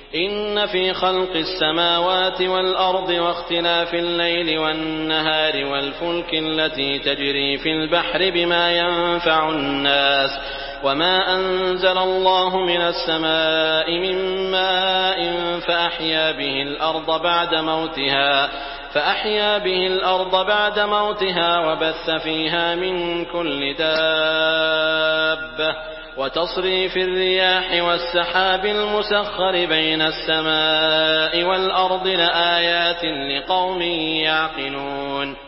إن في خلق السماوات والأرض واختلاف الليل والنهار والفلك التي تجري في البحر بما ينفع الناس وما أنزل الله من السماء من ماء فأحيا به الأرض بعد موتها وبث فيها من كل دابة وتصريف الرياح والسحاب المسخر بين السماء والأرض لآيات لقوم يعقلون